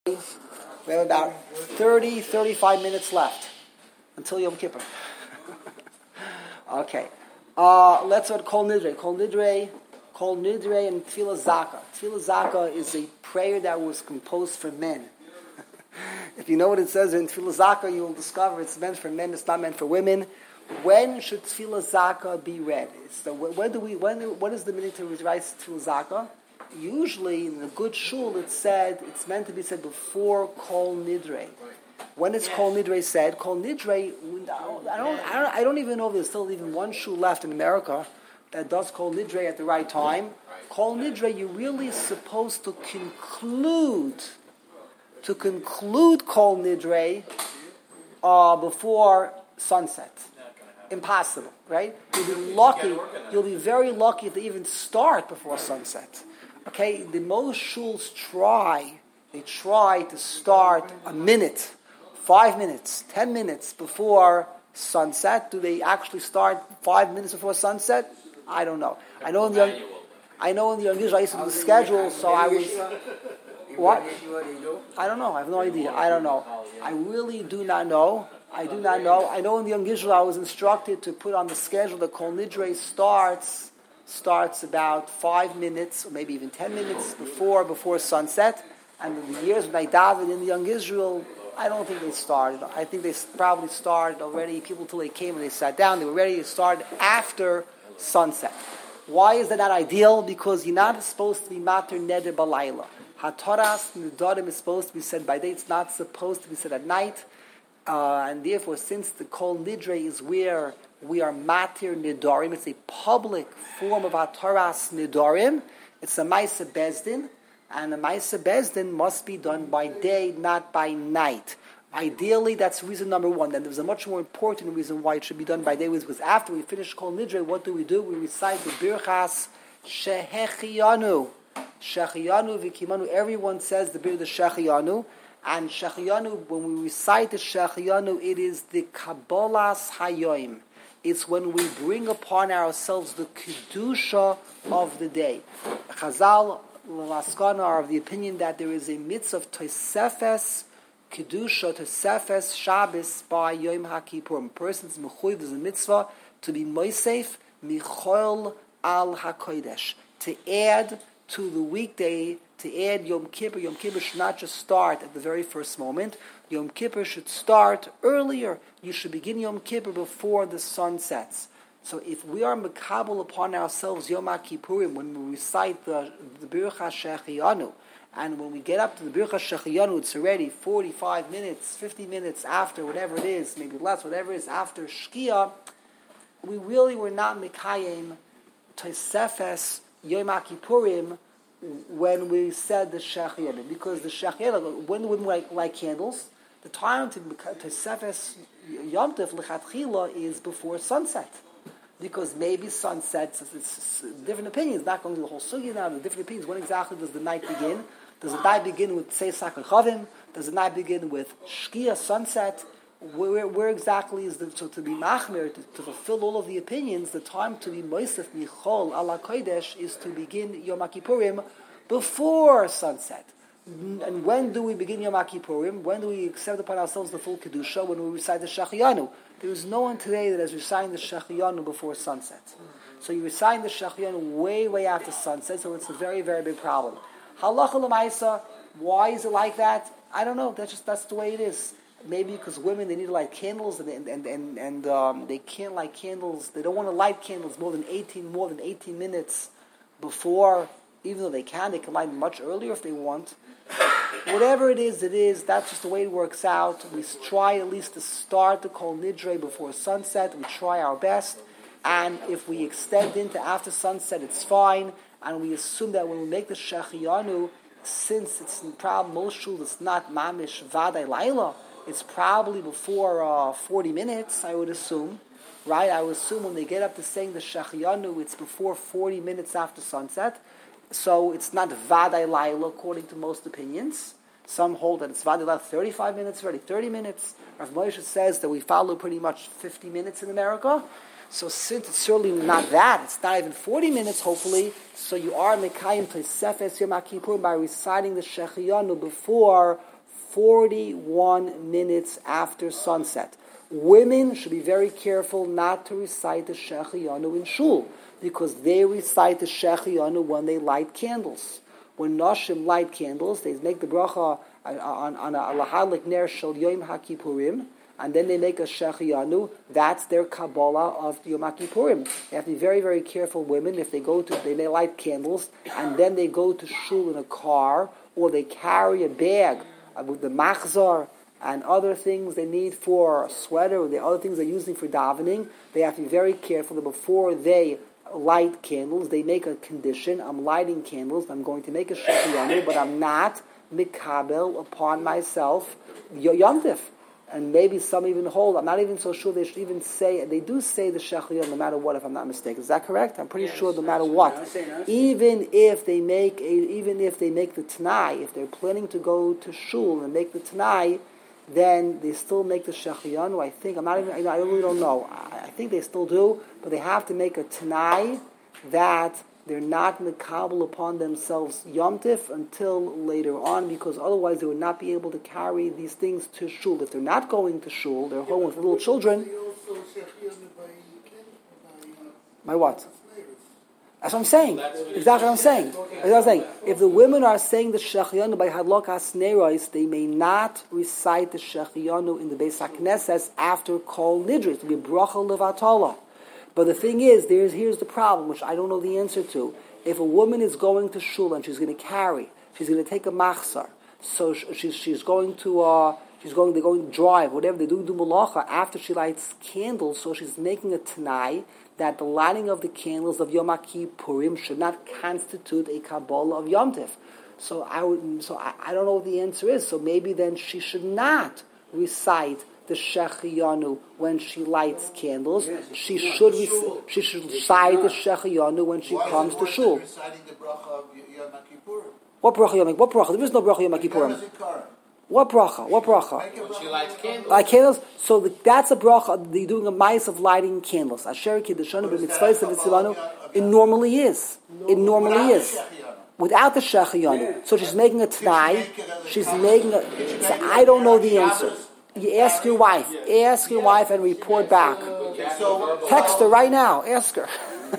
We have about 35 minutes left until Yom Kippur. Okay. Let's start Kol Nidre. Kol Nidre and Tefillah Zaka. Tefillah Zaka is a prayer that was composed for men. If you know what it says in Tefillah Zaka, you will discover it's meant for men, it's not meant for women. When should Tefillah Zaka be read? What is the minute to write Tefillah Zaka? Usually, in a good shul, it's meant to be said before Kol Nidre. When is Kol Nidre said? Kol Nidre, I don't even know if there's still even one shul left in America that does Kol Nidre at the right time. Kol Nidre, you're really supposed to conclude Kol Nidre before sunset. Impossible, right? You'll be very lucky if they even start before sunset. Okay, the most shuls try to start a minute, 5 minutes, 10 minutes before sunset. Do they actually start 5 minutes before sunset? I don't know. I know in the Young Israel I used to do the schedule, so I was... What? I don't know. I have no idea. I don't know. I really do not know. I do not know. I know in the Young Israel I was instructed to put on the schedule that Kol Nidre starts about 5 minutes, or maybe even 10 minutes before sunset. And in the years when I davened in the Young Israel, I don't think they started. I think they probably started already. People till they came and they sat down, they were ready to start after sunset. Why is that not ideal? Because you're not supposed to be mater neder balayla. Hataras nedarim is supposed to be said by day. It's not supposed to be said at night. And therefore, since the Kol Nidre is where we are matir nidarim, it's a public form of hataras nidarim. It's a ma'aseh bezdin, and a ma'aseh bezdin must be done by day, not by night. Ideally, that's reason number one. Then there's a much more important reason why it should be done by day, was after we finish Kol Nidre, what do? We recite the birchas shehechianu. Shechianu v'kimanu. Everyone says the shechianu. And shechianu, when we recite the shechianu, it is the kabbalas hayoim. It's when we bring upon ourselves the kedusha of the day. Chazal l'maskana are of the opinion that there is a mitzvah of tosefes kedusha, tosefes Shabbos by Yom HaKippurim. A person's mechuyev, there's a mitzvah to be moisef michol al hakodesh, to add to the weekday, to add Yom Kippur. Yom Kippur should not just start at the very first moment. Yom Kippur should start earlier. You should begin Yom Kippur before the sun sets. So if we are mekabel upon ourselves Yom HaKippurim, when we recite the Birchas Shechianu, and when we get up to the Birchas Shechianu, it's already 45 minutes, 50 minutes after, whatever it is, maybe less, whatever it is, after Shkia, we really were not mekayim Tosefes Yom HaKippurim when we said the Shechianu, because the Shechianu, when we light candles, the time to Sefes Yom Tov L'chatchila is before sunset, because maybe sunset. It's different opinions. Not going to the whole sugya now. The different opinions. When exactly does the night begin? Does the night begin with Tzeisak Chavim? Does the night begin with Shkia sunset? Where exactly is to be machmir, to fulfill all of the opinions? The time to be moisef michol ala kodesh is to begin Yom HaKippurim before sunset. And when do we begin Yom HaKippurim? When do we accept upon ourselves the full kedusha? When we recite the Shechianu. There is no one today that has recited the Shechianu before sunset. So you recite the Shechianu way after sunset. So it's a very, very big problem. Halacha l'maisa. Why is it like that? I don't know. That's the way it is. Maybe because women, they need to light candles, and they can't light candles. They don't want to light candles more than 18 minutes before. Even though they can light much earlier if they want. Whatever it is. That's just the way it works out. We try at least to start the Kol Nidre before sunset. We try our best, and if we extend into after sunset, it's fine. And we assume that when we make the Shechianu, since it's probably most shul, it's not mamish vaday laila. It's probably before 40 minutes, I would assume. Right? I would assume when they get up to saying the Shechianu, it's before 40 minutes after sunset. So it's not Vaday Laila according to most opinions. Some hold that it's Vaday Laila 35 minutes, already 30 minutes. Rav Moshe says that we follow pretty much 50 minutes in America. So since it's certainly not that, it's not even 40 minutes, hopefully, so you are Mekayim Tosefes Yom HaKippurim by reciting the Shechianu before 41 minutes after sunset. Women should be very careful not to recite the Shehecheyanu in shul, because they recite the Shehecheyanu when they light candles. When Nashim light candles, they make the bracha on a lahadlik ner shel Yom HaKippurim, and then they make a Shehecheyanu. That's their Kabbalah of Yom HaKippurim. They have to be very, very careful, women, if they may light candles, and then they go to shul in a car, or they carry a bag with the machzor and other things they need for a sweater, or the other things they're using for davening. They have to be very careful that before they light candles, they make a condition. I'm lighting candles, I'm going to make a Shehecheyanu, but I'm not mikabel upon myself Yom Tif. And maybe some even hold, I'm not even so sure they should even say, they do say the Shehecheyanu no matter what, if I'm not mistaken. Is that correct? I'm pretty sure no matter what. Even if they make the Tanai, if they're planning to go to shul and make the Tanai, then they still make the Shehecheyanu. I really don't know. I think they still do, but they have to make a Tanai that they're not mekabel upon themselves Yom Tif until later on, because otherwise they would not be able to carry these things to shul. If they're not going to shul, they're home with little children. My what? That's what I'm saying. Exactly what I'm saying. If the women are saying the Shehecheyanu by Hadlokas Neiros, they may not recite the Shehecheyanu in the Beis HaKnesses after Kol Nidri. It will be Bracha Levatala. But the thing is, here's the problem, which I don't know the answer to. If a woman is going to shul and she's going to carry, she's going to take a machzor, so they're going to drive, whatever they do malacha after she lights candles, so she's making a tanai that the lighting of the candles of Yom Kippurim should not constitute a Kabbalah of Yom Tif. So I don't know what the answer is. So maybe then she should not recite the Shehecheyanu when she lights candles. Yes, she should recite the Shehecheyanu when she comes to shul. Reciting the bracha of Yom Kippurim. What bracha? What bracha? There is no bracha Yom Kippurim. What bracha? When she lights candles. Light candles. So that's a bracha. They're doing a mice of lighting candles. Asher kiddushanu b'mitzvahs v'tzilanu. It normally is. Without the Shehecheyanu. So she's making a t'nai. So I don't know the answer. You ask your wife. Ask your wife and report back. Text her right now. Ask her.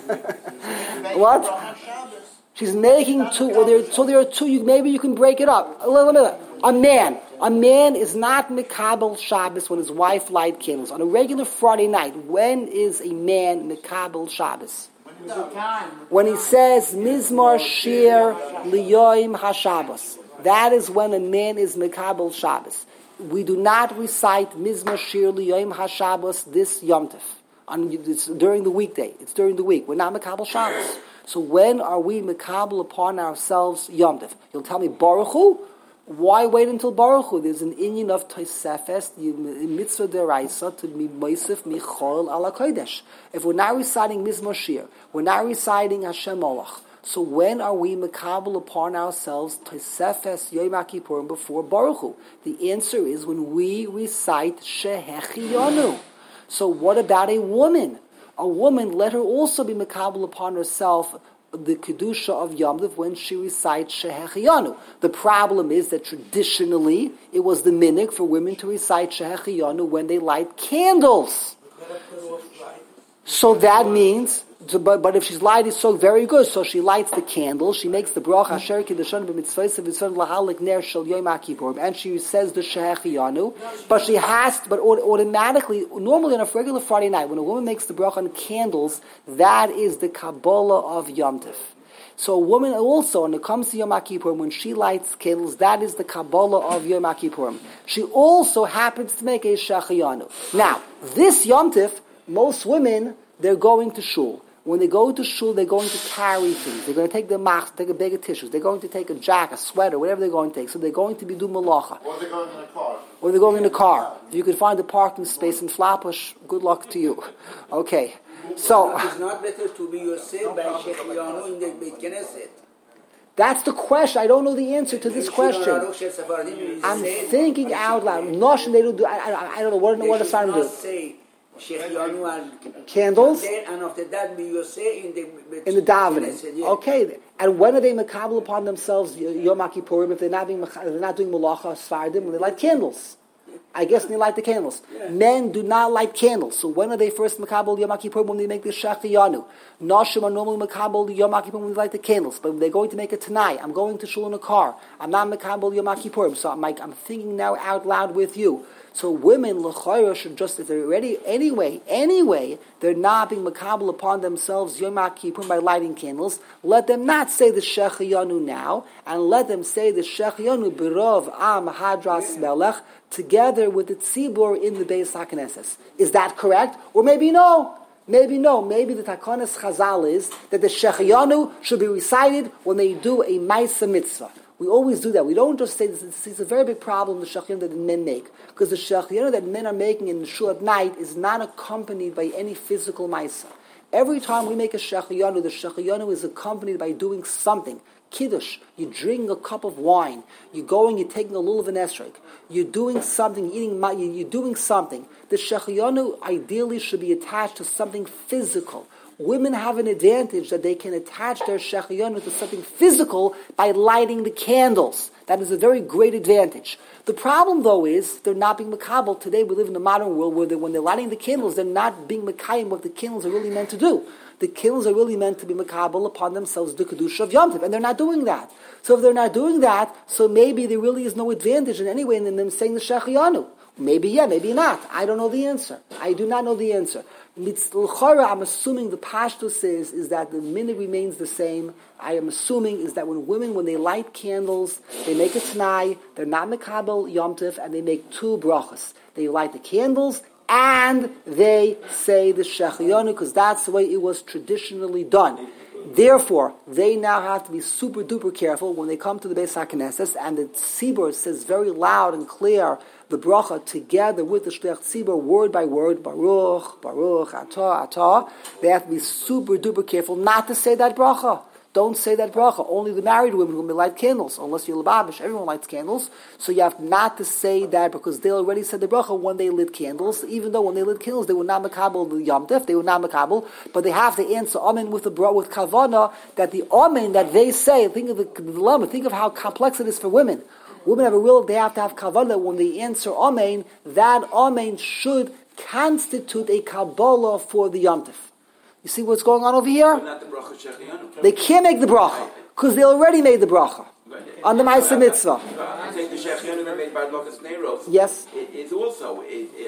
What? She's making two. So there are two. Maybe you can break it up. A man is not Mekabel Shabbos when his wife light candles. On a regular Friday night, when is a man Mekabel Shabbos? When he says Mizmar Shir Liyoim HaShabbos. That is when a man is Mekabel Shabbos. We do not recite Mizmar Shir Liyoim HaShabbos this Yom Tif. It's during the weekday. It's during the week. We're not Mekabel Shabbos. So when are we Mekabel upon ourselves Yom Tif? You'll tell me Baruch Hu? Why wait until Baruch Hu? There's an inyan of Tosefes, mitzvah deraisa, to be moisef michol ala kodesh. If we're not reciting Mizmor Shir, we're not reciting Hashem Olach. So when are we mekabel upon ourselves Tosefes Yom Kippurim before Baruch Hu? The answer is when we recite Shehecheyanu. So what about a woman? A woman, let her also be mekabel upon herself the Kedusha of Yom Tov when she recites Shehecheyanu. The problem is that traditionally it was the minhag for women to recite Shehecheyanu when they light candles. So that means, but if she's lighting so very good, so she lights the candles, she makes the bracha Asher Kiddushanu b'mitzvahs v'tzon lahalik ner shel Yom Kippurim, and she says the Shehecheyanu, but automatically, normally on a regular Friday night, when a woman makes the bracha on candles, that is the Kabbalah of Yom Tov. So a woman also, when it comes to Yom Kippurim, when she lights candles, that is the Kabbalah of Yom Kippurim. She also happens to make a Shehecheyanu. Now, this Yom Tov, most women, they're going to shul. When they go to shul, they're going to carry things. They're going to take the mach, take a bag of tissues. They're going to take a jacket, a sweater, whatever they're going to take. So they're going to be do malacha. Or they're going in a car. Or they're going in a car. If you can find a parking space in Flatbush, good luck to you. Okay. So it's not better to be yourself by Shehecheyanu in the Beit Knesset. That's the question. I don't know the answer to this question. I'm thinking out loud. Noshim, they don't do. I don't know what does Simon do. Shechianu and candles and after that we will say in the davening. Yeah. Okay, and when are they makabel upon themselves Yom Kippurim if they're not doing malacha Sfardim when they light candles? I guess they light the candles. Yeah. Men do not light candles. So when are they first makabel Yom Kippurim? When they make the Shechianu. Nashim are normally makabel Yom Kippurim when they light the candles. But when they're going to make it tonight, I'm going to shul in a car. I'm not makabel Yom Kippurim. So I'm thinking now out loud with you. So women, l'chayra, should just, if they're ready, anyway, they're not being makabel upon themselves Yom Kippurim by lighting candles. Let them not say the Shechianu now, and let them say the Shechianu B'rov Am Hadras Melech, together with the tzibur in the Beis HaKnesses. Is that correct? Or maybe no. Maybe the Takanas Chazal is that the Shechianu should be recited when they do a Maisa Mitzvah. We always do that. We don't just say this. It's a very big problem, the Shechianu that the men make. Because the Shechianu that men are making in the shul at night is not accompanied by any physical Maisa. Every time we make a Shechianu, the Shechianu is accompanied by doing something. Kiddush, you drink a cup of wine. You're taking a lulav and esrog. You're doing something, you're doing something. The Shechianu ideally should be attached to something physical. Women have an advantage that they can attach their Shechianu to something physical by lighting the candles. That is a very great advantage. The problem, though, is they're not being makabel. Today we live in a modern world where when they're lighting the candles, they're not being makayim what the candles are really meant to do. The candles are really meant to be makabel upon themselves the kedusha of Yom Tov, and they're not doing that. So if they're not doing that, so maybe there really is no advantage in any way in them saying the Shechianu. Maybe yeah, maybe not. I don't know the answer. I do not know the answer. I'm assuming the pashtus is that the minute remains the same. I am assuming is that when they light candles, they make a t'nai, they're not mekabel Yom Tov, and they make two brachas. They light the candles and they say the Shechianu because that's the way it was traditionally done. Therefore, they now have to be super duper careful when they come to the Beis HaKnesses, and the tzibur says very loud and clear the bracha together with the shliach tzibur, word by word, Baruch, Baruch, Atah, Atah. They have to be super duper careful not to say that bracha. Don't say that bracha. Only the married women who may light candles, unless you're Lubavitch, everyone lights candles. So you have not to say that because they already said the bracha when they lit candles. Even though when they lit candles, they were not makabel the Yom Tov, they were not makabel, but they have to answer amen with kavana that the amen that they say. Think of the dilemma. Think of how complex it is for women. Women they have to have kavana when they answer amen. That amen should constitute a kabbalah for the Yom Tov. You see what's going on over here? But not the bracha Shechianu. They can't make the bracha because they already made the bracha on the Ma'aseh Mitzvah. I think the Shechianu that made by Lokas Neiros. Yes. It's also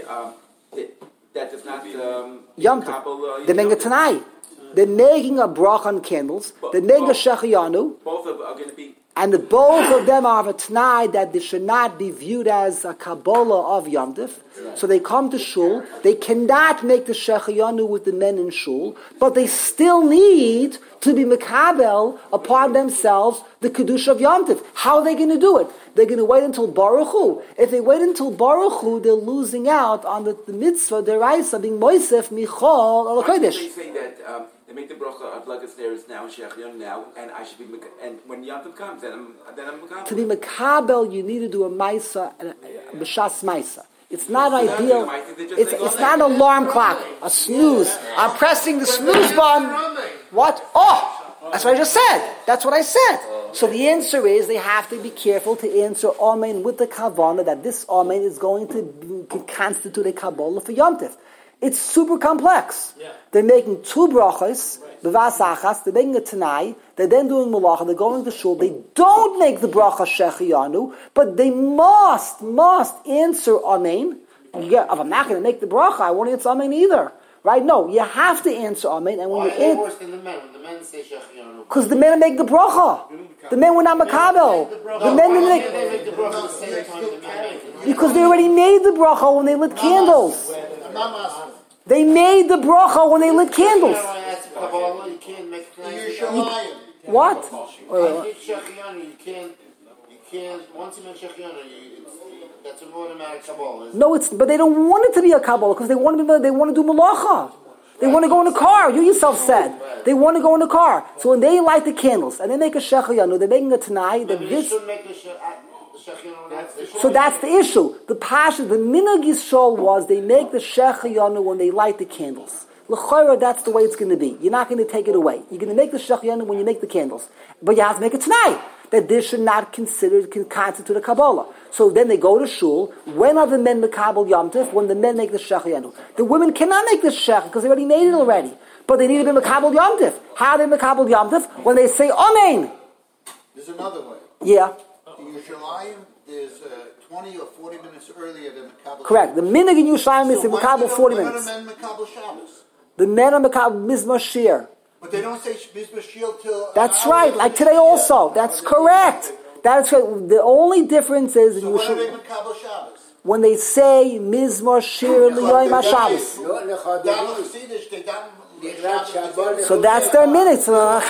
that does not Yom Tov. They're making a Tanai. They're making a bracha on candles. They're making a Shechianu. Both are going to be. And both of them are of a t'nai that they should not be viewed as a Kabbalah of Yom Tov. So they come to shul. They cannot make the Shechianu with the men in shul, but they still need to be mekabel upon themselves the Kedusha of Yom Tov. How are they going to do it? They're going to wait until Baruch Hu. If they wait until Baruch Hu, they're losing out on the mitzvah, deraisa, being Moisef, Michal, Al Kodesh. They say that they make the bracha of Lagas Neiros now, Shechianu now, and I should be, and when Yom Tov comes, then I'm mekabel. To be mekabel, you need to do a Maisa, a B'shas Maisa. It's not ideal. It's not an alarm clock, a snooze. I'm pressing the snooze button. What? Oh, that's what I just said. That's what I said. So the answer is they have to be careful to answer Amen with the Kavanah that this Amen is going to constitute a Kabbalah for Yom Tov. It's super complex. Yeah. They're making two brachas, b'vasachas. They're making a tanai. They're then doing malacha. They're going to shul. They don't make the bracha shechianu, but they must answer amen. Yeah, if I'm not going to make the bracha, I won't answer amen either. Right? No, you have to answer amen. And when Why worse than the men? When the men say shechianu. Because the men make the bracha. The men were not makabel. The men didn't make the bracha the same time the men. Because they already made the bracha when they lit candles. They made the bracha when they lit candles. What? You can't. Once you make shechianu, that's an automatic kabbalah. No, but they don't want it to be a kabbalah because they want to do malacha. They want to go in a car. You yourself said they want to go in a car. So when they light the candles and they make a shechianu, they're making a tanai. So that's the issue. The minhag Yisrael was they make the Shechayanu when they light the candles. L'chayra, that's the way it's going to be. You're not going to take it away. You're going to make the Shechayanu when you make the candles. But you have to make it tonight. That this should not constitute a Kabbalah. So then they go to shul. When are the men Mekabel Yom Tif? When the men make the Shechayanu. The women cannot make the Shech because they already made it already. But they need to be Mekabel Yom Tif. How are they Mekabel Yom Tif? When they say Amen. There's another way. Yeah. In Yerushalayim, there's 20 or 40 minutes earlier than Mekabel. Correct. The minhag in Yerushalayim is Mekabel 40 minutes. When are the men Mekabel Shabbos? The men are Mekabel Mizmor Shir. But they don't say Mizmor Shir till... That's right. Like today also. That's correct. That's right. The only difference is so when are they Mekabel Shabbos? When they say Mizmor Shir L'Yoyim HaShabbos. So that's their minutes.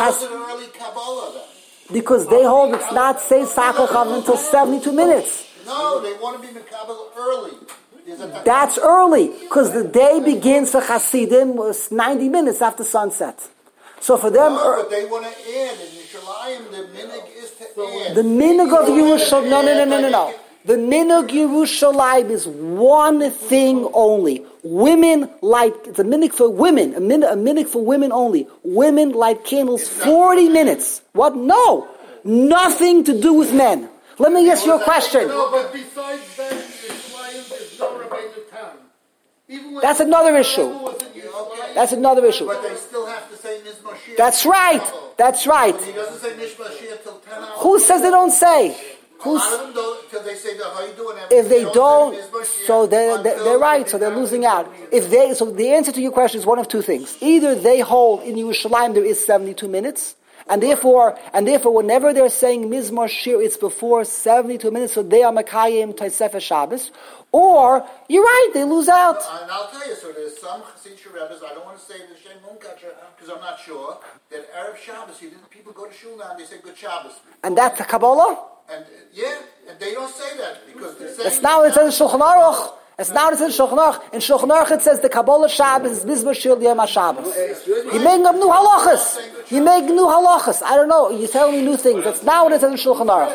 Because they hold it's not say Sachachav until 72 minutes. No, they want to be Mekabel early. That's early, because the day begins for Hasidim was 90 minutes after sunset. So for them... No, but they want to add. In Yerushalayim, the minhag is to add. The minhag of Yerushalayim... No. The minhag Yerushalayim is one thing only. Women light... It's a minhag for women. A minhag for women only. Women light candles 40 minutes. What? No. Nothing to do with men. Let me ask you a question. No, but besides that, Yerushalayim is no Rabbeinu Tam. That's another issue. That's another issue. But they still have to say Mizmor Shir. That's right. That's right. He doesn't say Mizmor Shir till 10 hours. Who says they don't say? A lot of them don't, till they say, how you doing? If they don't, so they're right, so they're losing out. So the answer to your question is one of two things. Either they hold in Yerushalayim there is 72 minutes, and therefore whenever they're saying Mizmor Shir, it's before 72 minutes, so they are Makayim Tosefes Shabbos. Or, you're right, they lose out. And I'll tell you, so there's some Chassidic Rebbes, I don't want to say the Shem Munkatcher, because I'm not sure, that Erev Shabbos, people go to shul now and they say Good Shabbos. And that's the Kabbalah? And and they don't say that, because they're saying... That's not what it says in Shulchan Aruch. It's not what it says in Shulchan Aruch. In Shulchan Aruch it says the Kabbalah Shabbos is Mizmor Shir L'Yom HaShabbos. You're making up new halachas. You make new halachas. I don't know. You're telling me new things. That's not what it says in Shulchan Aruch.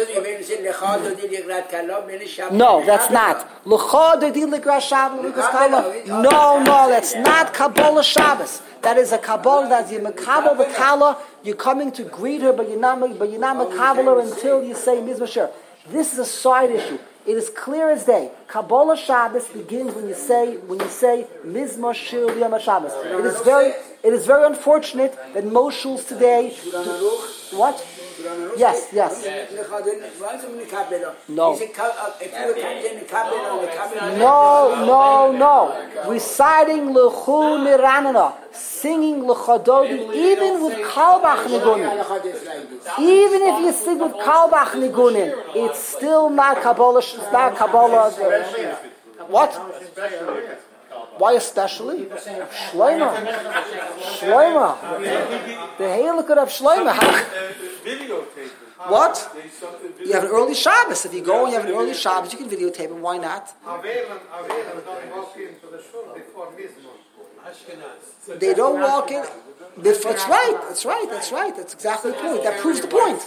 No, that's not. No, that's not Kabbalah Shabbos. That is a Kabbalah. That's your Mekabel the Kala. You're coming to greet her, but you're not Mekabel her until you say Mizmor Shir. This is a side issue. It is clear as day. Kabbalah Shabbos begins when you say Mizmor Shir L'Yom HaShabbos. It is very unfortunate that most shuls today. What? Yes. No. Reciting L'chu Niranana, singing L'chadodi, even with Kalbach Nigunin. Even if you sing with Kalbach Nigunin, it's still not Kabbalah. It's not Kabbalah. What? Why especially? Shloima. The Halakha of Shloima. What? You have an early Shabbos. If you go and you have an early Shabbos, you can videotape it. Why not? They don't walk in. That's right. That's exactly the point. That proves the point.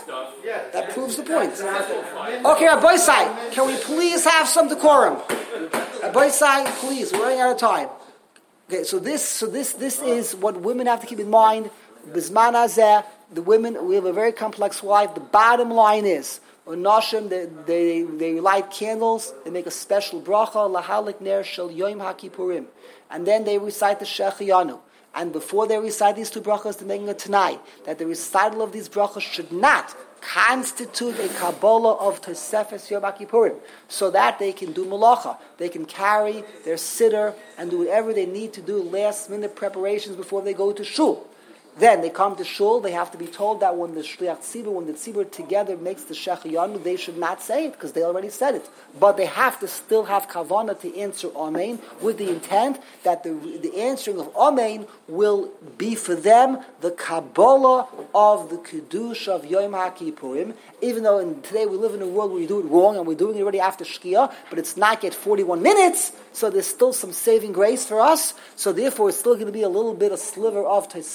Okay, Rabbi Sai, can we please have some decorum? Rabbi Sai, please. We're running out of time. Okay, so this is what women have to keep in mind. Bizman hazeh, the women, we have a very complex life. The bottom line is, Nashim, they light candles, they make a special bracha, lahalik ner shel Yom HaKippurim, and then they recite the Shechayanu. And before they recite these two brachas, they're making a tanai that the recital of these brachas should not constitute a Kabbalah of Tosefes Yom HaKippurim, so that they can do malacha. They can carry their siddur and do whatever they need to do, last minute preparations before they go to shul. Then they come to shul, they have to be told that when the shliach tzibur, when the tzibur together makes the shechayanu, they should not say it, because they already said it. But they have to still have kavanah to answer amen, with the intent that the answering of amen will be for them the Kabbalah of the Kiddush of Yom HaKippurim, even though today we live in a world where we do it wrong, and we're doing it already after Shkia, but it's not yet 41 minutes, so there's still some saving grace for us, so therefore it's still going to be a little bit, a sliver of Tosefes Yom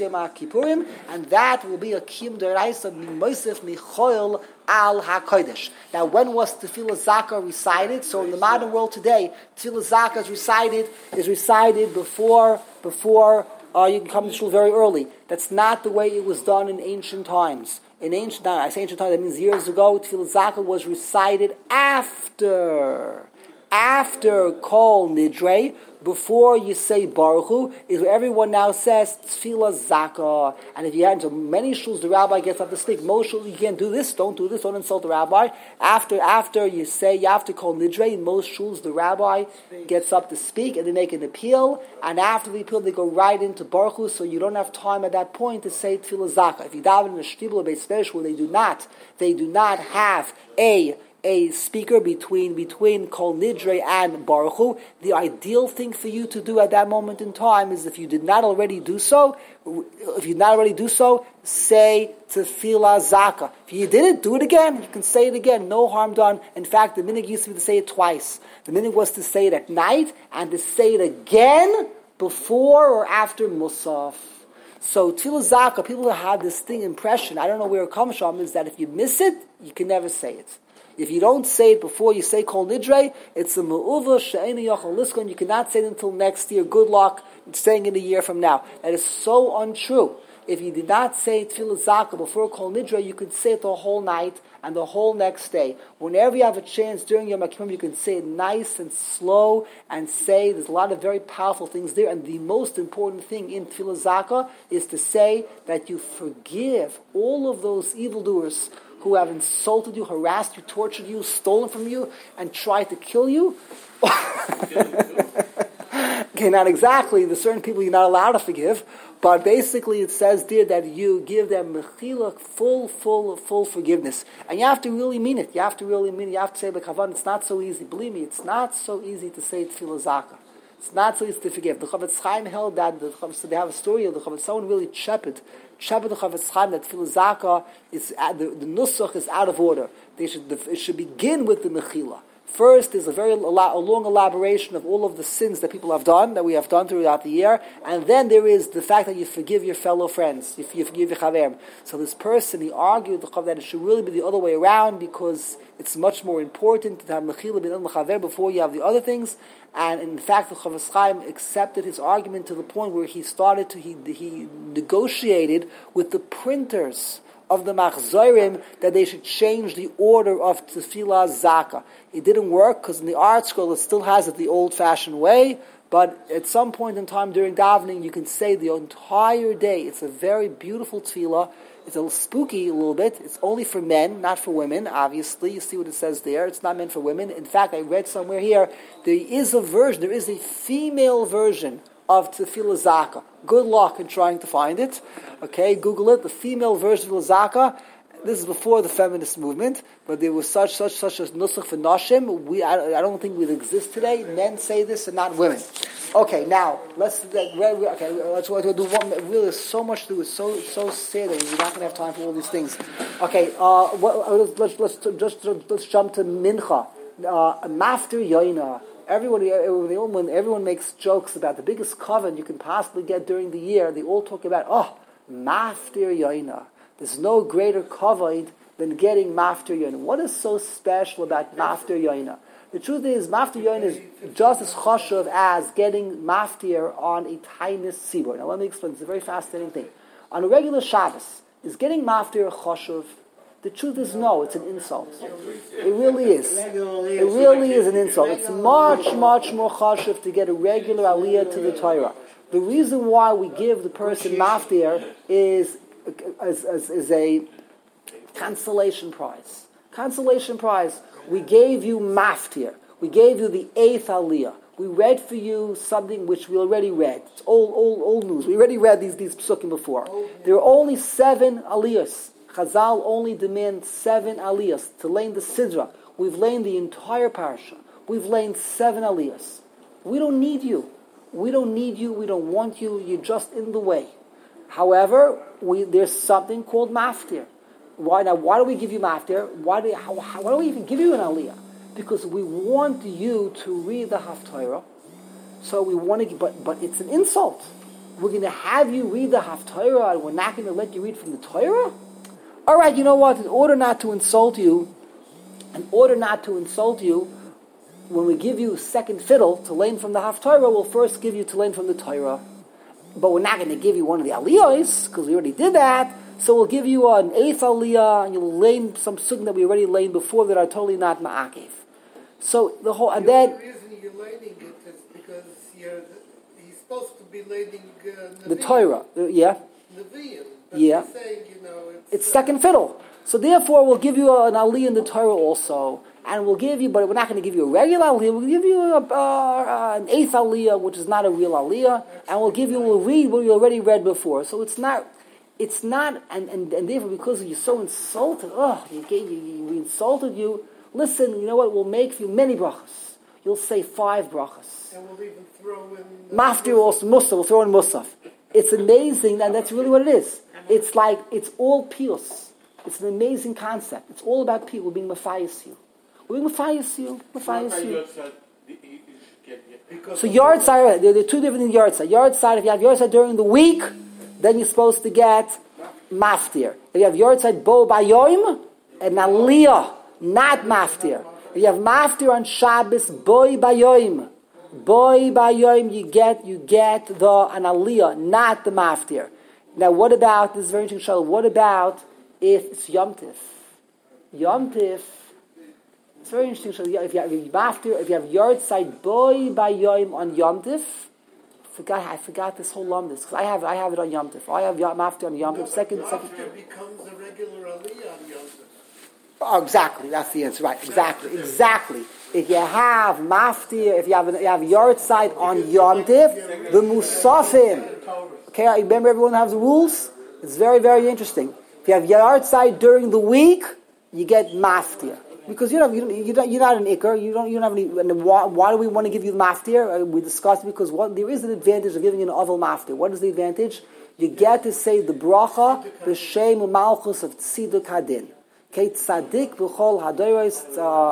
Yom HaKippurim, and that will be a Kiyum D'Oraisa Mosef Michoil Al HaKodesh. Now, when was Tefillah Zakah recited? So in the modern world today, Tefillah Zakah is recited before you can come to shul very early. That's not the way it was done in ancient times. In ancient times, I say ancient times, that means years ago, Tefillah Zakah was recited after Kol Nidre, before you say Baruch Hu, is where everyone now says Tefillah Zakah. And if you had into many shuls, the rabbi gets up to speak. Most shuls, you can't do this, don't insult the rabbi. After you have to Kol Nidre, in most shuls, the rabbi gets up to speak, and they make an appeal, and after the appeal, they go right into Baruch Hu, so you don't have time at that point to say Tefillah Zakah. If you daven in a shtibel or beis medrash where they do not have a speaker between Kol Nidre and Baruch Hu, the ideal thing for you to do at that moment in time is, if you did not already do so, say Tefillah Zakah. If you didn't, do it again. You can say it again. No harm done. In fact, the minhag used to be to say it twice. The minhag was to say it at night and to say it again before or after Musaf. So Tefillah Zakah, people have this impression, I don't know where it comes from, is that if you miss it, you can never say it. If you don't say it before you say Kol Nidre, it's a Me'uva She'eni Yachal Liskon. You cannot say it until next year. Good luck saying it a year from now. That is so untrue. If you did not say Tefillah Zakah before Kol Nidre, you could say it the whole night and the whole next day. Whenever you have a chance during Yom HaKippurim, you can say it nice and slow and say there's a lot of very powerful things there. And the most important thing in Tefillah Zakah is to say that you forgive all of those evildoers who have insulted you, harassed you, tortured you, stolen from you, and tried to kill you. Okay, not exactly. There's certain people you're not allowed to forgive, but basically it says there that you give them mechila, full forgiveness. And you have to really mean it. You have to say, B'kavan, it's not so easy. Believe me, it's not so easy to say Tefillah Zakah. It's not so easy to forgive. The Chavetz Chaim held that, so they have a story of the Chavetz, someone really shepherded the Chavetz Chaim that Tefillah Zakah is, the nusach is out of order. It should begin with the mechila. First is a long elaboration of all of the sins that people have done, that we have done throughout the year, and then there is the fact that you forgive your fellow friends, if you forgive your chaverim. So this person, he argued that it should really be the other way around, because it's much more important to have mechila bin chaver before you have the other things. And in fact, the Chavetz Chaim accepted his argument to the point where he negotiated with the printers of the Machzorim that they should change the order of Tefillah Zakah. It didn't work because in the art scroll it still has it the old-fashioned way, but at some point in time during davening you can say the entire day. It's a very beautiful tefillah. It's a little spooky a little bit. It's only for men, not for women, obviously. You see what it says there. It's not meant for women. In fact, I read somewhere here, there is a female version of Tefillah Zakah. Good luck in trying to find it. Okay, Google it. The female version of Zakah. This is before the feminist movement, but there was such a nusach for nashim. I don't think it exists today. Men say this and not women. Okay, now let's do one. Really, there's so much to do. It's so sad that we're not going to have time for all these things. Okay, let's jump to mincha. Maftir yoina. Everyone makes jokes about the biggest coven you can possibly get during the year. They all talk about, maftir yoina. There's no greater kavod than getting maftir yoina. What is so special about maftir yoina? The truth is, maftir yoina is just as chashuv as getting maftir on a tainis tzibur. Now let me explain. It's a very fascinating thing. On a regular Shabbos, is getting maftir chashuv? The truth is no, it's an insult. It really is. It really is an insult. It's much, much more chashuv to get a regular aliyah to the Torah. The reason why we give the person maftir is a consolation prize. Consolation prize. We gave you maftir. We gave you the 8th aliyah. We read for you something which we already read. It's old news. We already read these psukim before. There are only 7 aliyahs. Chazal only demand 7 aliyahs to learn the Sidra. We've learned the entire parasha. We've learned 7 aliyahs. We don't need you. We don't need you. We don't want you. You're just in the way. However, there's something called maftir. Why do we give you maftir? Why do we even give you an aliyah? Because we want you to read the Haftarah. So we want to, but it's an insult. we're going to have you read the Haftarah and we're not going to let you read from the Torah? All right, you know what? In order not to insult you, when we give you second fiddle to learn from the Haftarah, we'll first give you to learn from the Torah. But we're not going to give you one of the aliyahs, because we already did that. So we'll give you an eighth aliyah, and you'll learn some sugn that we already learned before that are totally not ma'akev. So the whole, and then... The reason you're learning it is because he's supposed to be learning the Torah, yeah. Nevi'im. Yeah. You're saying, it's second fiddle. So therefore, we'll give you an aliyah in the Torah also. And we'll give you, but we're not going to give you a regular aliyah. We'll give you an eighth aliyah, which is not a real aliyah. And we'll read what you already read before. So it's not, and therefore, because you're so insulted, we insulted you. Listen, you know what? We'll make you many brachas. You'll say 5 brachas. And we'll even throw in... Maftir also, Musaf, we'll throw in Musaf. It's amazing, and that's really what it is. It's like, it's all pious. It's an amazing concept. It's all about people being mafias you. We're mafias you. So yard side, there are 2 different yard side. Yard side, if you have yard side during the week, then you're supposed to get maftir. If you have yard side bo bayoim, and aliyah, not maftir. If you have maftir on Shabbos, boy bayoim. Boy bayoim, you get the an aliyah, not the maftir. Now what about, this is very interesting, Shalom, what about if it's Yom Tif? Yom Tif, it's very interesting, Shalom, if you have maftir, if you have yard side boy bayoim on Yom Tif, I forgot this whole lumdis, because I have it on Yom Tif. I have maftir on Yom Tif, second. Maftir becomes a regular aliyah on Yom Tif. Oh, exactly. That's the answer. Right. Exactly. If you have maftir, if you have yard side on Yom Tif, the musafim. Okay, I remember everyone has the rules. It's very, very interesting. If you have yard side during the week, you get maftir because you're not an ikar. You don't have any. And why do we want to give you the maftir? We discussed because there is an advantage of giving you an oval maftir. What is the advantage? You get to say the bracha b'shem u'malchus of tziduk hadin. Okay, tzaddik b'chol hadoros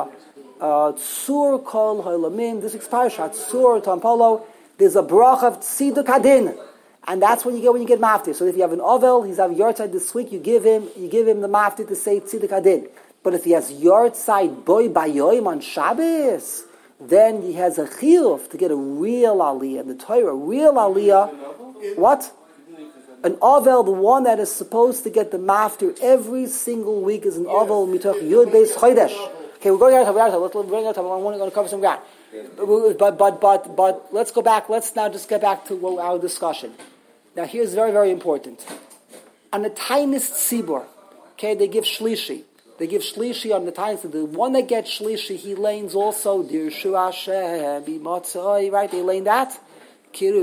tzur kol ha'olamim. This week's parasha, tzur tampolo. There's a bracha of tziduk hadin, and that's when you get maftir. So if you have an ovel, he's have yard side this week. You give him the maftir to say tziduk hadin. But if he has yard side boy bayoim on Shabbos, then he has a chiyuv to get a real aliyah in the Torah. Real aliyah, what? An ovel, the one that is supposed to get the maftir every single week, is an ovel mitoch yud beis chodesh. Okay, we're going out of time. Let's bring out time. I'm only going to cover some ground. But let's go back. Let's now just get back to our discussion. Now, here's very, very important. On the tiniest tzibur, okay, they give shlishi. They give shlishi on the tiniest. The one that gets shlishi, he lanes also dirshu Hashem b'motzoi. Right? They lane that. Kiru.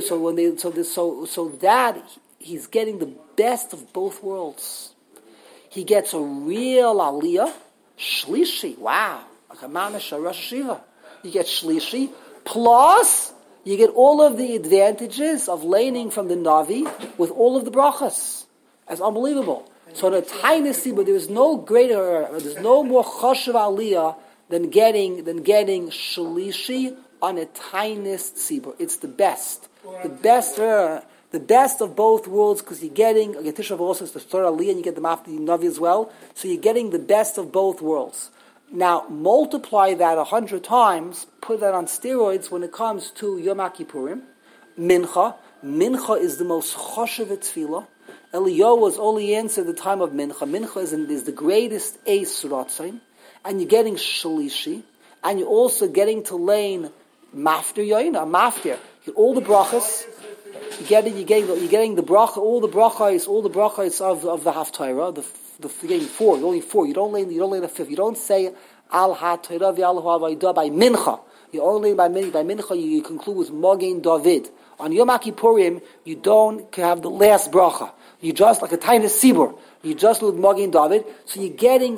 So that. He's getting the best of both worlds. He gets a real aliyah, shlishi. Wow, like a mamash Rosh Hashiva. You get shlishi, plus you get all of the advantages of laning from the Navi with all of the brachas. That's unbelievable. So the tiniest but there's no more chashav aliyah than getting shlishi on a tiniest tzibur. It's the best. The best of both worlds, because you're getting Tisha B'Av also is the third aliyah, and you get the mafti navi as well. So you're getting the best of both worlds. Now multiply that 100 times, put that on steroids when it comes to Yom Kippurim, Mincha. Mincha is the most choshev tefillah. Eliyahu was only answered at the time of Mincha. Mincha is the greatest eis ratzon, and you're getting shalishi, and you're also getting to lane maftir yoyin, a maftir. You get all the brachas. You're getting the bracha, all the brachas of the Haftarah. You're getting 4. You're only 4. You don't lay the 5th. You don't say al haTorah v'al ha'avayda by mincha. You only by mincha. You conclude with Magen David. On Yom Kippurim, you don't have the last bracha. You just like a tiny sibur. You just with Magen David. So you're getting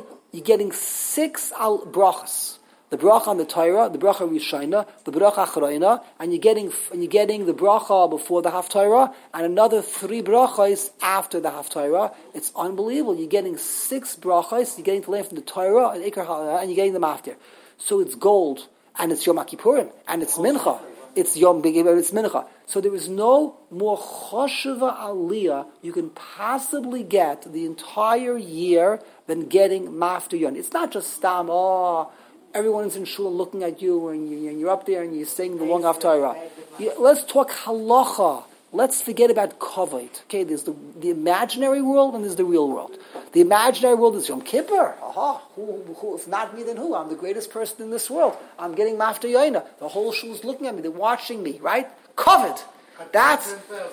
6 brachas. The bracha on the Torah, the bracha Rishona, the bracha Acharona, and you're getting the bracha before the Haftarah, and another 3 brachas after the Haftarah. It's unbelievable. You're getting 6 brachas. You're getting to learn from the Torah and Ikar, and you're getting them after. So it's gold, and it's Yom Kippurim, and it's Mincha. it's Yom Big, it's Mincha. So there is no more Chosheva Aliyah you can possibly get the entire year than getting Mafta Yon. It's not just Stam, everyone's in shul looking at you and you're up there and you're saying the long Haftarah. Let's talk halacha. Let's forget about kavod. Okay, there's the imaginary world and there's the real world. The imaginary world is Yom Kippur. Who, if not me, then who? I'm the greatest person in this world. I'm getting Mafta Yoina. The whole shul is looking at me. They're watching me, right? Kavod. That's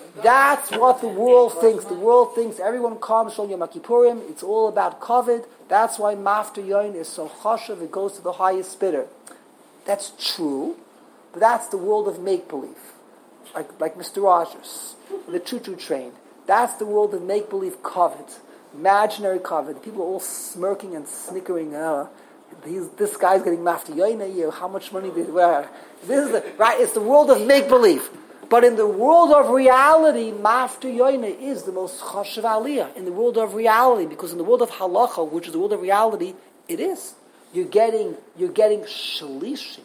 what the world thinks. The world thinks everyone comes from Yom Kippurim. It's all about kavod. That's why Mafta Yoin is so chashuv. It goes to the highest bidder. That's true, but that's the world of make-believe. Like Mr. Rogers, the choo-choo train. That's the world of make-believe kavod, imaginary kavod. People are all smirking and snickering. This guy's getting Mafta Yoina here. How much money did? This is right. It's the world of make-believe. But in the world of reality, Mafta Yoina is the most chashuv aliyah. In the world of reality, because in the world of halacha, which is the world of reality, it is. You're getting shalishi,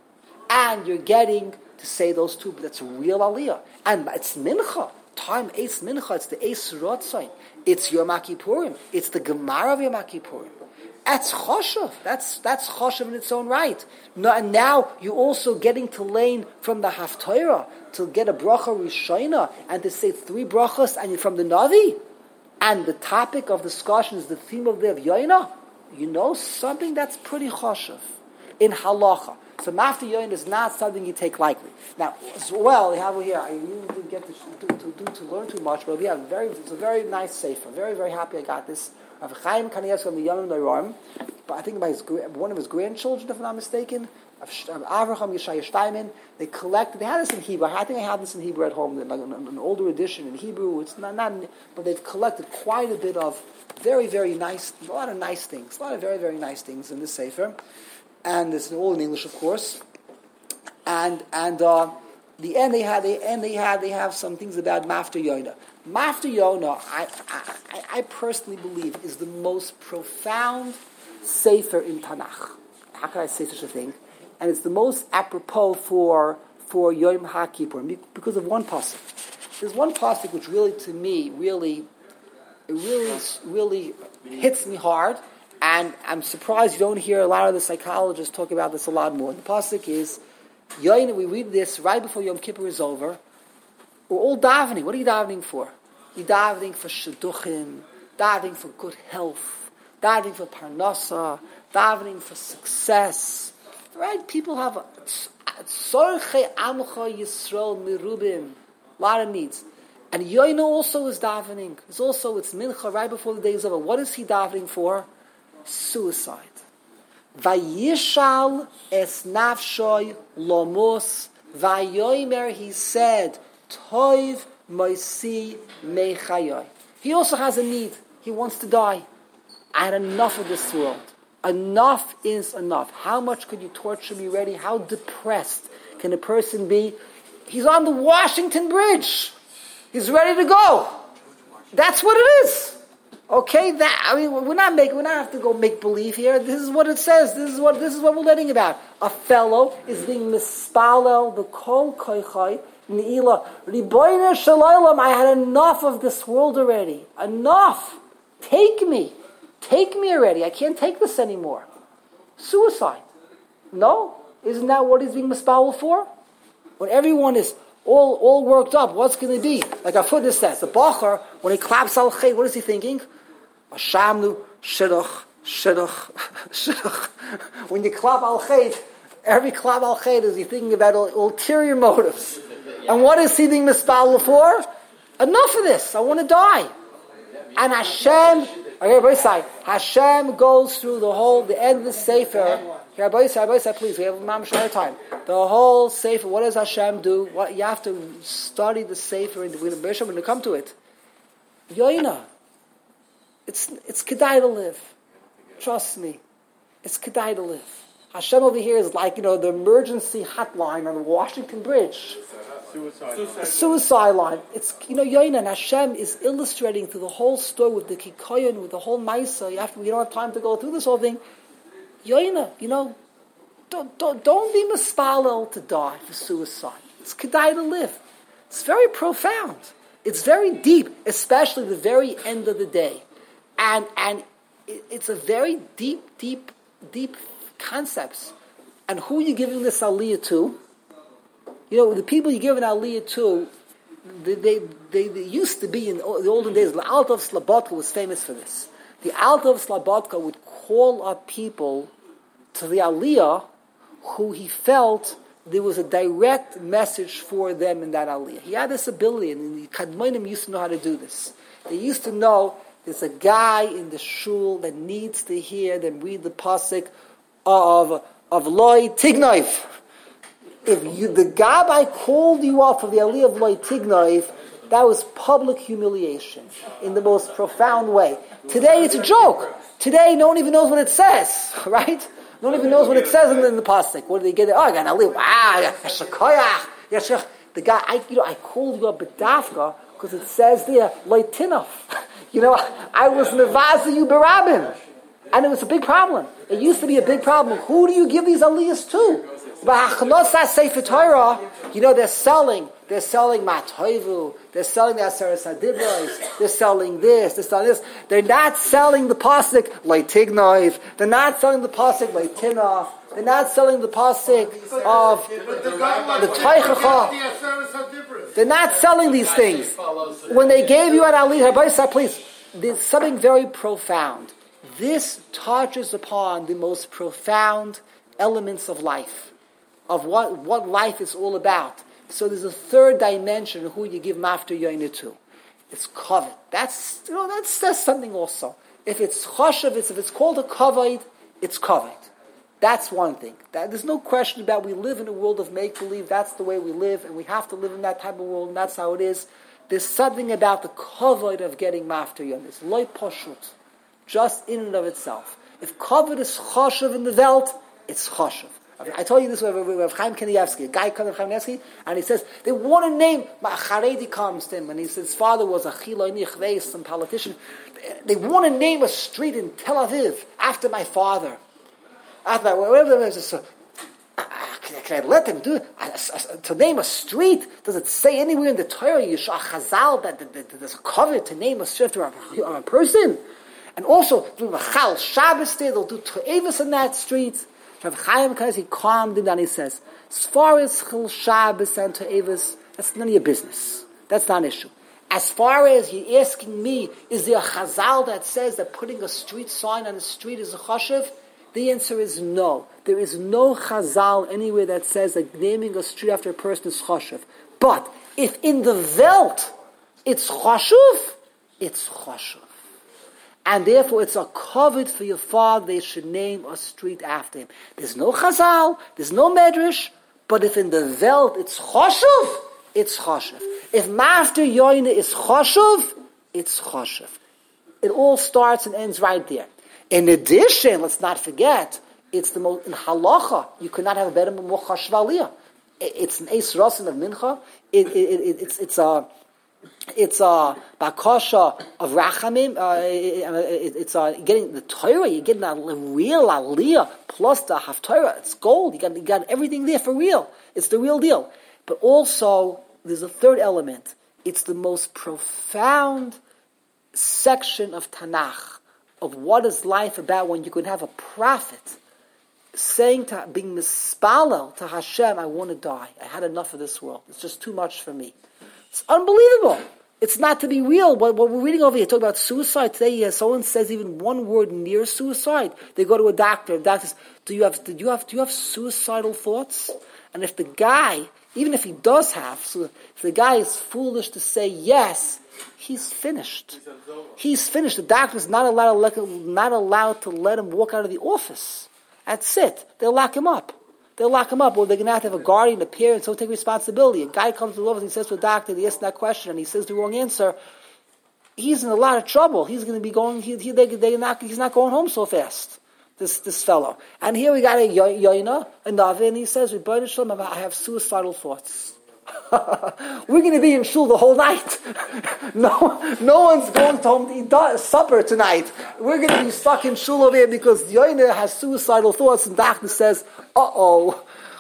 and you're getting to say those two. That's a real aliyah, and it's mincha. Time Eis mincha. It's the Eis rotzai. It's Yom Kippurim. It's the Gemara of Yom Kippurim. That's choshev. That's choshev in its own right. No, and now you're also getting to learn from the Haftarah to get a bracha rishona and to say 3 brachas and you're from the Navi. And the topic of discussion is the theme of the Yoina. You know something that's pretty choshev in halacha. So Mafta Yoina is not something you take lightly. Now, as well, we have here. I didn't get to learn too much, but it's a very nice sefer. Very, very happy I got this. Rav Chaim Kanievsky from the Yom Noram, but I think by one of his grandchildren, if I'm not mistaken, Avraham Yeshaya Steinman. They had this in Hebrew. I think I have this in Hebrew at home, like an older edition in Hebrew. It's not, but they've collected quite a bit of very, very nice, a lot of nice things, a lot of very, very nice things in this sefer, and it's all in English, of course. And the end they have some things about Mafta Yoina. Mafta Yoina, I personally believe, is the most profound sefer in Tanakh. How can I say such a thing? And it's the most apropos for Yom HaKippur because of one pasuk. There's one pasuk which really, to me, really hits me hard, and I'm surprised you don't hear a lot of the psychologists talk about this a lot more. The pasuk is, Yoina, we read this right before Yom Kippur is over. We're all davening. What are you davening for? You're davening for shidduchim, davening for good health, davening for parnasa, davening for success. Right? People have tzorchei amcha Yisrael mirubim, a lot of needs. And Yoina also is davening. It's mincha right before the day is over. What is he davening for? Suicide. Vayishal es nafshoy lomos vayomer, he said, toiv moisi mechayoy. He also has a need. He wants to die. I had enough of this world. Enough is enough. How much could you torture me already? How depressed can a person be? He's on the Washington Bridge. He's ready to go. That's what it is. Okay, we're not have to go make believe here. This is what it says. This is what we're learning about. A fellow is being mispalel the kol koichai niila riboyner shalaylam. I had enough of this world already. Enough. Take me already. I can't take this anymore. Suicide. No, isn't that what he's being mispalel for? When everyone is all worked up, what's going to be? Like our footnote says, the Bachar, when he claps al chay, what is he thinking? Ashamnu, shidduch. When you clap al chay, every clap al chay is he thinking about ulterior motives. And what is he being mispalel for? Enough of this. I want to die. And Hashem goes through the end of the Sefer. Rabbi, please, we have a mamash time. The whole Sefer, what does Hashem do? You have to study the Sefer in the Bishop when you come to it. Yoina. It's kedai to live. Trust me. It's kedai to live. Hashem over here is like, the emergency hotline on the Washington Bridge. Suicide line. It's, Yoina, and Hashem is illustrating through the whole story with the Kikoyon, with the whole Maisa. We don't have time to go through this whole thing. Yoina, don't be mispalel to die for suicide. It's kedai to live. It's very profound. It's very deep, especially the very end of the day. And it's a very deep concepts. And who are you giving this aliyah to? The people you give an aliyah to, they used to be in the olden days. The Alter of Slobodka was famous for this. The Alter of Slobodka would call up people to the aliyah who he felt there was a direct message for them in that aliyah. He had this ability, and the Kadmonim used to know how to do this. They used to know there's a guy in the shul that needs to hear them read the pasuk of Loi Tignoiv. If the Gabbai called you up for the aliyah of Loi Tignoiv, that was public humiliation in the most profound way. Today it's a joke. Today no one even knows what it says, right? No one even knows what it says in the pasuk. What do they get? Oh, I got an aliyah. Wow, Yashikoyach. The guy, I called you up B'dafka because it says there Loi Tinov. I was Nevaza you Barabin. And it was a big problem. It used to be a big problem. Who do you give these aliyahs to? Sefer Torah, they're selling Matoivu, they're selling the Aseres HaDibros, they're selling this, they're selling this. They're not selling the pasuk like Tignoiv. They're not selling the pasuk like Tinov. They're not selling the pasuk of the Teichacha. They're not selling these things. When they gave you an aliyah, please, there's something very profound. This touches upon the most profound elements of life, of what life is all about. So there's a third dimension of who you give mafter yoina to. It's kavod. That says something also. If it's choshev, if it's called a kavod, it's kavod. That's one thing. There's no question about we live in a world of make-believe. That's the way we live, and we have to live in that type of world, and that's how it is. There's something about the kavod of getting mafter yoina. It's loy poshut. Just in and of itself. If kavod is choshev in the Welt, it's choshev. I told you this with Chaim Kanievsky. A guy comes to Chaim Kanievsky, and he says, they want to name, a Haredi comes to him, and he says, his father was a Chiloni Chveis, some politician. They want to name a street in Tel Aviv after my father. Can I let them do it? To name a street, does it say anywhere in the Torah, Yeshua Chazal, that there's a cover to name a street or a person? And also, do the Chal Shabbos there, they'll do To'evis in that street. Rav Chaim Kanievsky, he calmed him down, he says, as far as Chal Shabbos and To'evis, that's none of your business. That's not an issue. As far as you're asking me, is there a Chazal that says that putting a street sign on the street is a chashiv? The answer is no. There is no Chazal anywhere that says that naming a street after a person is chashiv. But if in the Welt it's chashiv, it's chashiv. And therefore it's a kavod for your father, they should name a street after him. There's no Chazal, there's no Medrash, but if in the Welt it's chashiv, it's chashiv. If mafter yoina is chashiv, it's chashiv. It all starts and ends right there. In addition, let's not forget, it's the most, in halacha, you could not have a better mocha shvaliyah. It's an Eis Rasin of Mincha. It's a bakasha of rachamim. It's getting the Torah. You're getting a real aliyah plus the haftarah. It's gold. You got everything there for real. It's the real deal. But also, there's a third element. It's the most profound section of Tanakh of what is life about when you could have a prophet saying to being mispalel to Hashem, I want to die. I had enough of this world. It's just too much for me. It's unbelievable. It's not to be real. What we're reading over here, talking about suicide today. Someone says even one word near suicide, they go to a doctor. The doctor says, "Do you have suicidal thoughts?" And if the guy, even if he does have, if the guy is foolish to say yes, he's finished. He's finished. The doctor's not allowed to let him walk out of the office. That's it. They'll lock him up. Or they're going to have a guardian, a parent, so take responsibility. A guy comes to the office and he says to the doctor, he asks that question, and he says the wrong answer. He's in a lot of trouble. He's going to be going. He's not going home so fast. This fellow. And here we got a yoina, a navi, and he says, I have suicidal thoughts. We're going to be in shul the whole night. No one's going home to eat supper tonight. We're going to be stuck in shul over here because Yoina has suicidal thoughts, and Dachna says,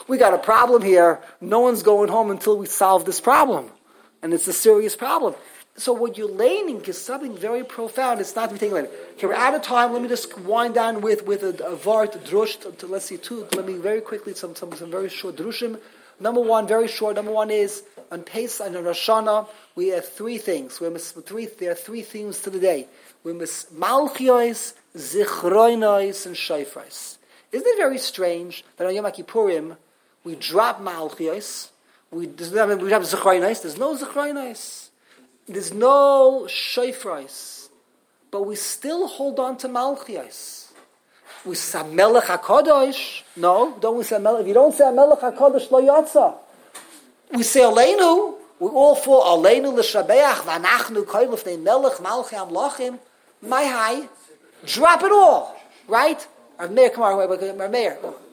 we got a problem here. No one's going home until we solve this problem. And it's a serious problem. So what you're learning is something very profound. It's not to be taken later. Okay, we're out of time. Let me just wind down with a vart, drush. Let's see, let me very quickly, some very short drushim. Number one, very short. Number one is, on Pesach and on Rosh Hashanah, we have three things. There are three themes to the day. We miss Malchios, Zichroinos, and Shofros. Isn't it very strange that on Yom Kippurim, we drop Malchios, we have Zichroinos, there's no Zichroinos, there's no Shofros, but we still hold on to Malchios. We say Melech HaKadosh. No, don't we say Melech? If you don't say Melech HaKadosh, Lo Yatza. We say Aleinu. We all fall Aleinu l'shabeach v'anachnu koil l'fnei Melech Malchi Amlachim. My high, drop it all, right? Mayor, come on, Mayor.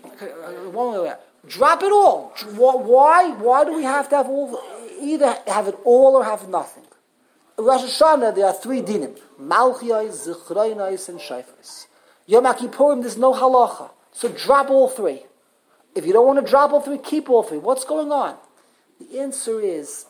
Drop it all. Why? Why do we have to have all? Either have it all or have nothing. Rosh Hashanah, there are three dinim: Malchios, Zichroinos, and Shofros. Yom Kippurim, there's no halacha, so drop all three. If you don't want to drop all three, keep all three. What's going on? The answer is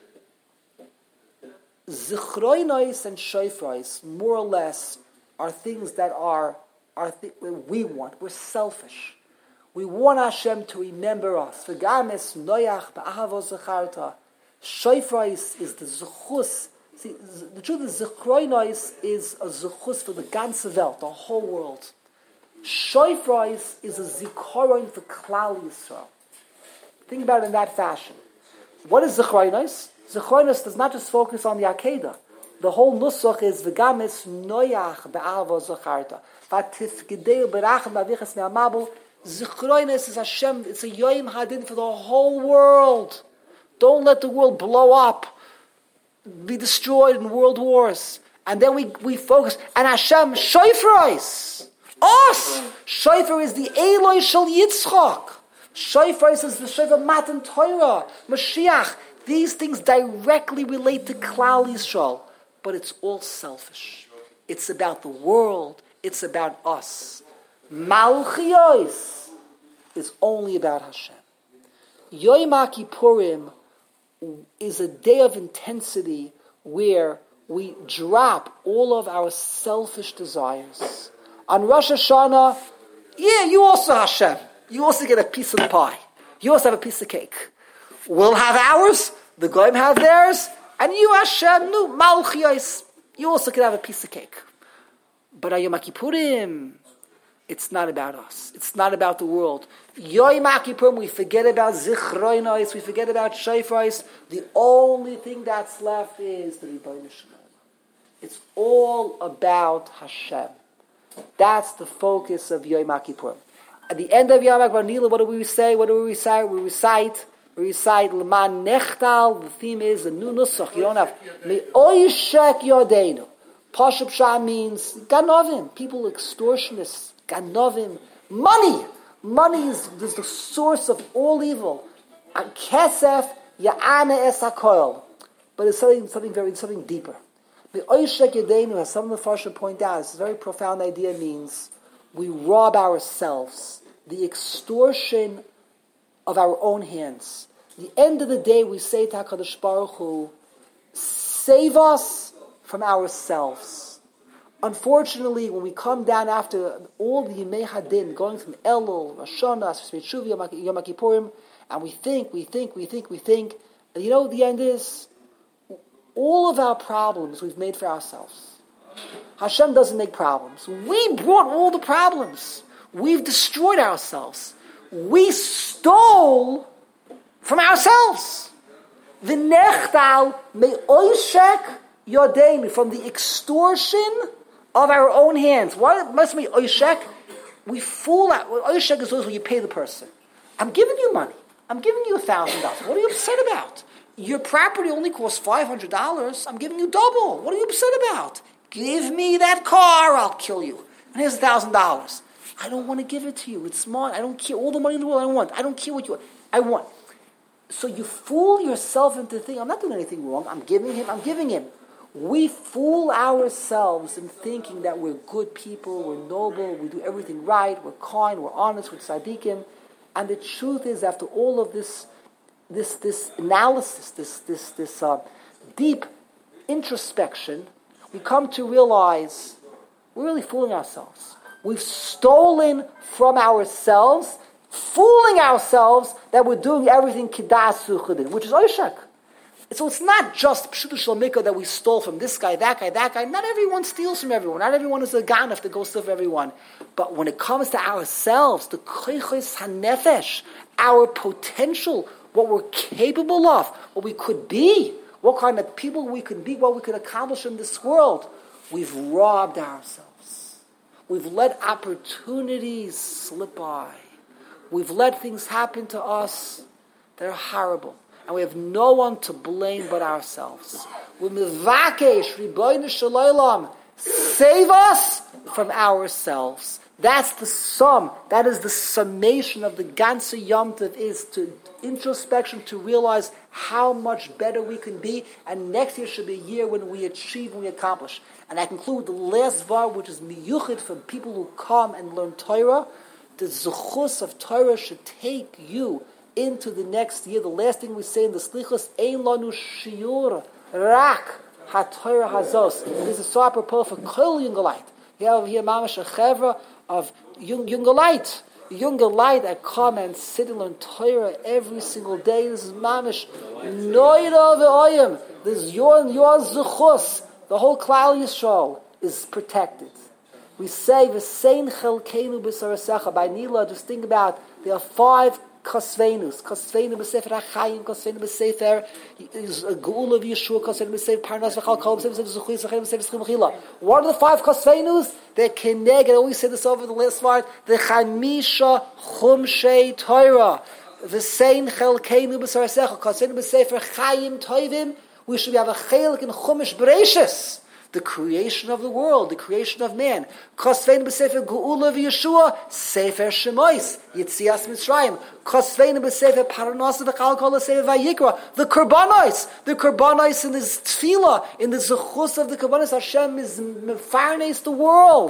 Zichroinos and Shofros, more or less, are things that are we want. We're selfish. We want Hashem to remember us. V'games noyach ba'ahavo zacharta. Shofros is the zechus. See, the truth is, Zichroinos is a zechus for the ganze Welt, the whole world. Shofros is a zikaron for Klal Yisrael. Think about it in that fashion. What is Zichroinos? Zichroinos does not just focus on the Akedah. The whole nusach is v'games noyach be'ahavo zacharta. V'tifgedeu berachem b'avichas me'amabel. Zichroinos is Hashem. It's a yoyim hadin for the whole world. Don't let the world blow up, be destroyed in world wars. And then we focus. And Hashem, Shofros. Us! Shofar is the Eloi Shel Yitzchak. Shofar is the Shofar Matan Torah, Mashiach. These things directly relate to Klal Yisrael. But it's all selfish. It's about the world. It's about us. Malchios is only about Hashem. Yom Kippurim is a day of intensity where we drop all of our selfish desires. On Rosh Hashanah, you also Hashem. You also get a piece of the pie. You also have a piece of cake. We'll have ours, the Goyim have theirs, and you Hashem, Malchios, you also can have a piece of cake. But on Yom Kippurim, it's not about us. It's not about the world. Yom Kippurim, we forget about Zichroinos, we forget about Shofros. The only thing that's left is the Rebbeinu Shalom. It's all about Hashem. That's the focus of Yom Kippurim. At the end of Yom Kippurim, what do we say? What do we recite? We recite L'man Nechtal. The theme is the new nusach. You don't have Me'oyshek Yodeinu. Pashup Shah means Ganovim. People extortionists. Ganovim. Money is the source of all evil. And Kesef Ya'ane Es HaKoil. But it's something deeper. Me'oyshek Yodeinu, as some of the Farshim point out, it's a very profound idea, means we rob ourselves. The extortion of our own hands. The end of the day, we say to HaKadosh Baruch Hu, save us from ourselves. Unfortunately, when we come down after all the Yemei Hadin, going from Elul, Rosh Hashanah, Shuvi, Yom Kippurim, and we think, and you know what the end is? All of our problems we've made for ourselves. Hashem doesn't make problems. We brought all the problems. We've destroyed ourselves. We stole from ourselves. V'nechtal me'oishek yodeinu, from the extortion of our own hands. Why must be oishek? We fool out. Oishek is always when you pay the person. I'm giving you money. I'm giving you $1,000. What are you upset about? Your property only costs $500. I'm giving you double. What are you upset about? Give me that car, I'll kill you. And here's $1,000. I don't want to give it to you. It's mine. I don't care. All the money in the world I want. I don't care what you want. I want. So you fool yourself into thinking, I'm not doing anything wrong. I'm giving him. We fool ourselves in thinking that we're good people, we're noble, we do everything right, we're kind, we're honest, we're tzaddikim. And the truth is, after all of this analysis, this deep introspection, we come to realize we're really fooling ourselves. We've stolen from ourselves, fooling ourselves that we're doing everything kidas suchudin, which is oishak. So it's not just pshutu shalmika that we stole from this guy, that guy, that guy. Not everyone steals from everyone. Not everyone is a ganef that goes to everyone. But when it comes to ourselves, the koichos hanefesh, our potential, what we're capable of, what we could be, what kind of people we could be, what we could accomplish in this world, we've robbed ourselves. We've let opportunities slip by. We've let things happen to us that are horrible. And we have no one to blame but ourselves. We mevakesh ribono shel olam, save us from ourselves. That's the sum. That is the summation of the ganze Yom Tov, is to introspection, to realize how much better we can be. And next year should be a year when we achieve and we accomplish. And I conclude the last var, which is miyuchid for people who come and learn Torah. The zechus of Torah should take you into the next year. The last thing we say in the slichos, ein lanu shiur rak ha-Torah hazos. This is so apropos for kol Yungelite. You have here mamash a chevra of Yungelite. Yungelite that come and sit and learn Torah every single day. This is mamash noida ve'oyim. This is your zechus. The whole Klal Yisrael is protected. We say v'sein chelkeinu b'sarasecha. By Nila, just think about, there are 5 Kosvenus, Kosvenu b'sefer HaChayim, Kosvenu b'sefer Geula v'Yeshua, Kosvenu b'sefer Parnas v'Chal Kol, b'sefer Zuchis, b'sefer Schim Mechila. What are the 5 Kosvenus? They're Keneg, I always say this over the last part, the Chamisha Chumshei Torah, V'sein Chelkeinu b'sarasecha, Kosvenu b'sefer Chayim Toivim. We should have a chelik in Chumash Bereishis, the creation of the world, the creation of man. Kosveinu b'sefer Geula v'Yeshua, Sefer Shemois, Yitzias Mitzrayim. Kosveinu b'sefer Parnas v'Chal Kol, Sefer Vayikra. The Korbanos in this tefillah, in the zechus of the Korbanos, Hashem is mefarnes the world.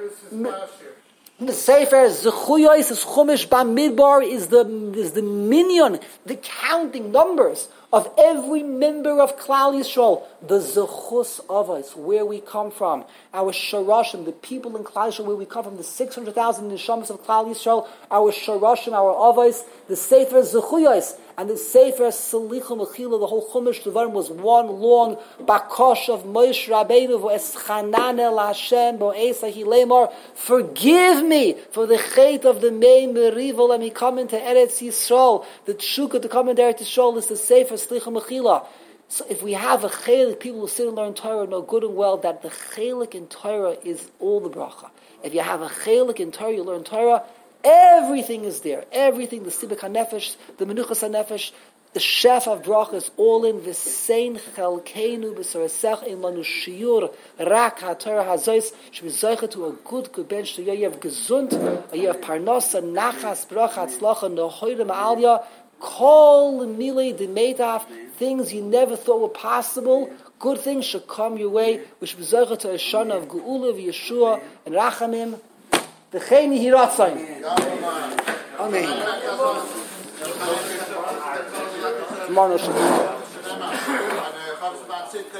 The Sefer Zechuyos is Chumash Bamidbar, is the minion, the counting numbers of every member of Klal Yisrael, the Zechus of us, where we come from, our Sharashim, the people in Klal Yisrael, where we come from, the 600,000 Neshamas of Klal Yisrael, our Sharashim, our Avos, the Sefer Zechuyos, and the Sefer Salicha Mechila, the whole Chumash Devarim was one long bakosh of Moshe Rabbeinu, v'eschanane el Hashem, bo'esa hilemar, forgive me for the chait of the Mei Meriva, let me come into Eretz Yisrael. The Tshuka to come into Eretz Yisrael is the Sefer Salicha Mechila. So if we have a chelik, people who sit and learn Torah know good and well that the chelik in Torah is all the bracha. If you have a chelik in Torah, you learn Torah, everything is there. Everything, the Sibuk HaNefesh, the Menuchas HaNefesh, the chef of bracha is all in. V'sein chelkeinu b'sarasech in lanu shiur rak ha-Torah hazois. Should be zeicha to a good bench, to a year of gesund, a year of parnasa, nachas, bracha, tzlacha, nohoyre ma'alya, kol milei demetaf, things you never thought were possible. Good things should come your way. We should be zeicha to a shana of geula v'Yeshua and rachamim. V'cheini hiratzayin. Amen.